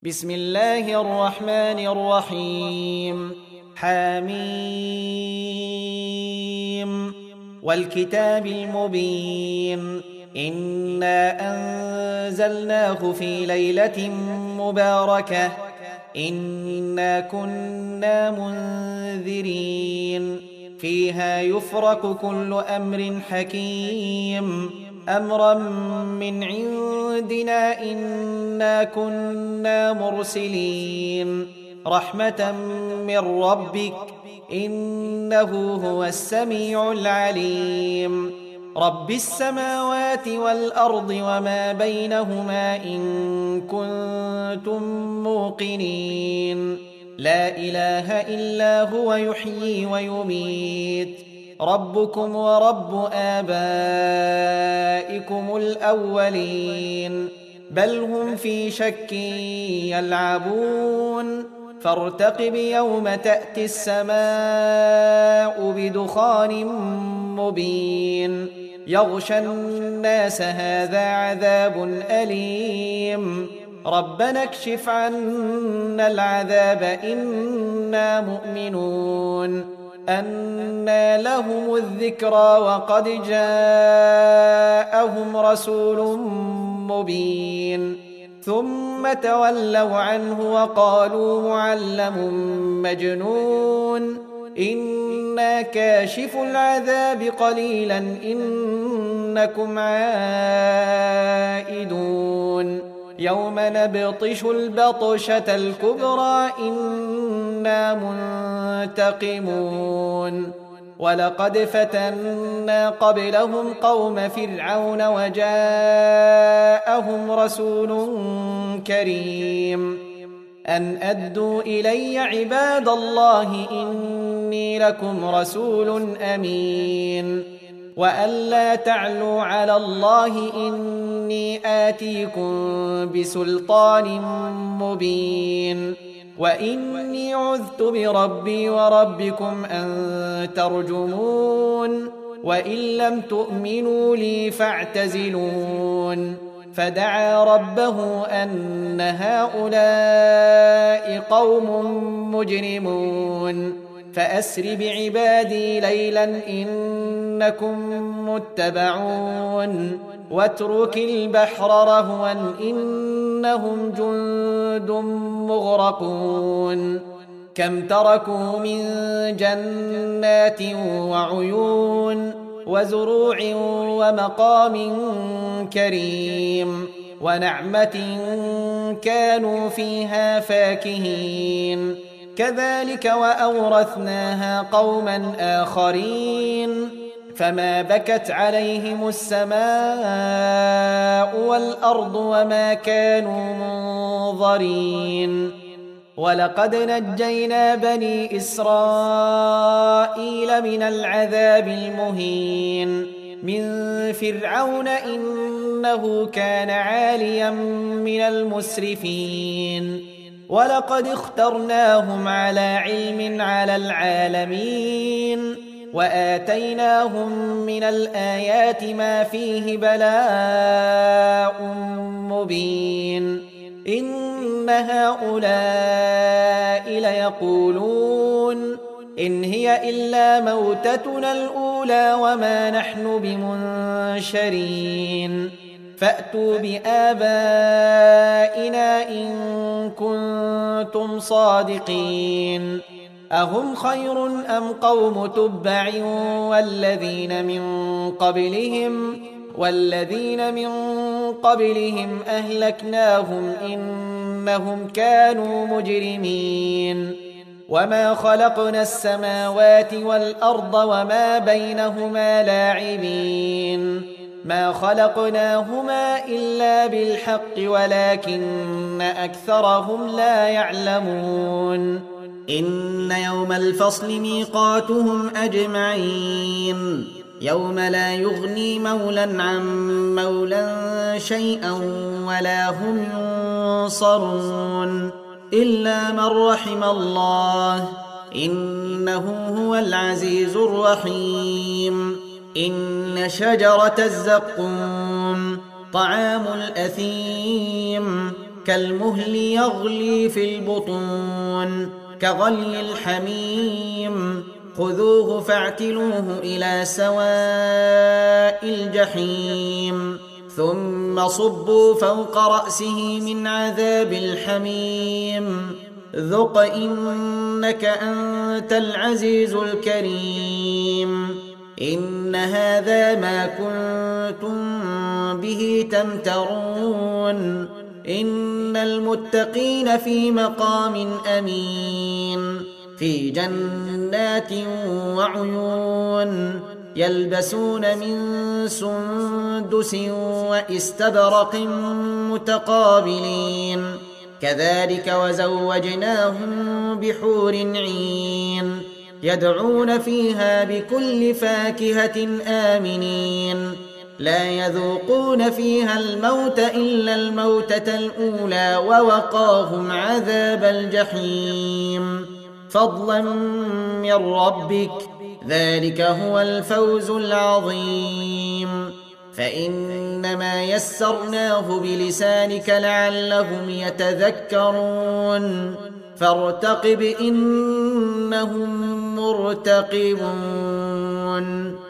بسم الله الرحمن الرحيم حميم والكتاب المبين إنا أنزلناه في ليلة مباركة إنا كنا منذرين فيها يفرق كل أمر حكيم أمرا من عندنا إنا كنا مرسلين رحمة من ربك إنه هو السميع العليم رب السماوات والأرض وما بينهما إن كنتم موقنين لا إله إلا هو يحيي ويميت ربكم ورب آبائكم الأولين بل هم في شك يلعبون فارتقب يوم تأتي السماء بدخان مبين يغشى الناس هذا عذاب أليم ربنا اكشف عنا العذاب إنا مؤمنون أنى لهم الذكرى وقد جاءهم رسول مبين ثم تولوا عنه وقالوا معلم مجنون إنا كاشف العذاب قليلا إنكم عائدون يوم نبطش البطشة الكبرى إنا منتقمون ولقد فتنا قبلهم قوم فرعون وجاءهم رسول كريم أن أدوا إلي عباد الله إني لكم رسول أمين وأن لا تعلوا على الله إني آتيكم بسلطان مبين وإني عذت بربي وربكم أن ترجمون وإن لم تؤمنوا لي فاعتزلون فدعا ربه أن هؤلاء قوم مجرمون فأسر بعبادي ليلا إنكم متبعون واترك البحر رهوا إنهم جند مغرقون كم تركوا من جنات وعيون وزروع ومقام كريم ونعمة كانوا فيها فاكهين كذلك وأورثناها قوما آخرين فما بكت عليهم السماء والأرض وما كانوا منظرين ولقد نجينا بني إسرائيل من العذاب المهين من فرعون إنه كان عاليا من المسرفين ولقد اخترناهم على علم على العالمين وآتيناهم من الآيات ما فيه بلاء مبين إن هؤلاء ليقولون إن هي إلا موتتنا الأولى وما نحن بمنشرين فأتوا بآبائنا إن كنتم صادقين أهم خير أم قوم تبع والذين من قبلهم أهلكناهم إنهم كانوا مجرمين وما خلقنا السماوات والأرض وما بينهما لاعبين ما خلقناهما إلا بالحق ولكن أكثرهم لا يعلمون إن يوم الفصل ميقاتهم أجمعين يوم لا يغني مولا عن مولا شيئا ولا هم ينصرون إلا من رحم الله إنه هو العزيز الرحيم إن شجرة الزقوم طعام الأثيم كالمهل يغلي في البطون كغلي الحميم خذوه فاعتلوه إلى سواء الجحيم ثم صبوا فوق رأسه من عذاب الحميم ذق إنك أنت العزيز الكريم إن هذا ما كنتم به تمترون إن المتقين في مقام أمين في جنات وعيون يلبسون من سندس واستبرق متقابلين كذلك وزوجناهم بحور عين يدعون فيها بكل فاكهة آمنين لا يذوقون فيها الموت إلا الموتة الأولى ووقاهم عذاب الجحيم فضلا من ربك ذلك هو الفوز العظيم فإنما يسرناه بلسانك لعلهم يتذكرون فارتقب إنهم مرتقبون